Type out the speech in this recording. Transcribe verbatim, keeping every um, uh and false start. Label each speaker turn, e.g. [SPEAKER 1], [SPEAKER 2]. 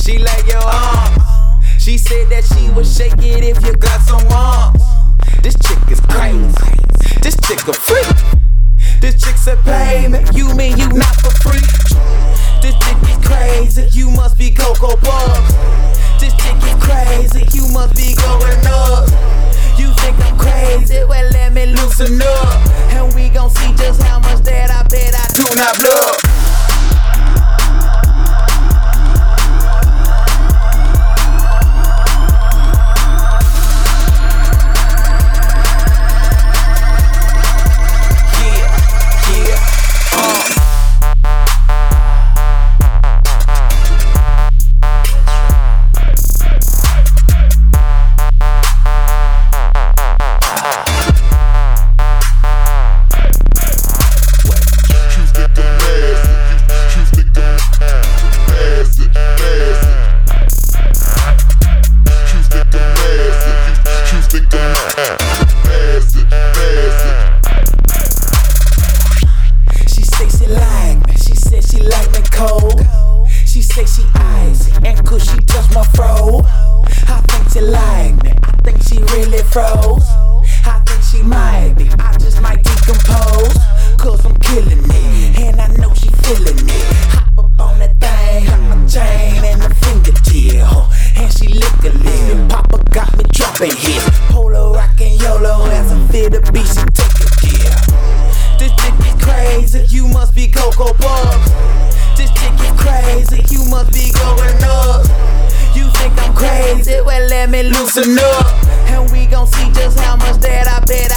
[SPEAKER 1] She like your arms. She said that she would shake it if you got some arms. This chick is crazy. This chick a freak. This chick's a payment. You mean you not for free? This chick is crazy. You must be Cocoa Puffs. This chick is crazy. You must be going up. You think I'm crazy? Well, let me loosen up. And we gon' see just how much that I bet I do not bluff. She say she icy and could she touch my fro? I think she like me, I think she really froze. I think she might be, I just might decompose. Cause I'm killing it, and I know she feeling it. Hop up on that thing, got my chain and a fingertip, and she lick a lip. Papa got me dropping hits, Polo rockin' YOLO as I feel the beat, she take a gear. This chick is crazy, you must be Cocoa Puffs. This chick is crazy, you must be going up. You think I'm crazy? Well, let me loosen up. And we gon' see just how much that I bet